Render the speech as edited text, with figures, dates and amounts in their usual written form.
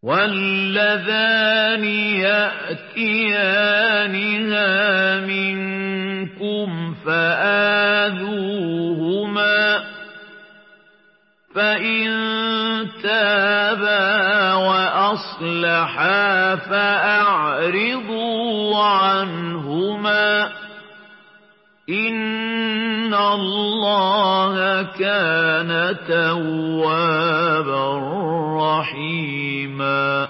وَاللَّذَانِ يَأْتِيَانِهَا مِنكُمْ فَآذُوهُمَا ۖ فَإِن تَابَا وَأَصْلَحَا فَأَعْرِضُوا عَنْهُمَا ۗ إِنَّ اللَّهَ كَانَ تَوَّابًا رَّحِيمًا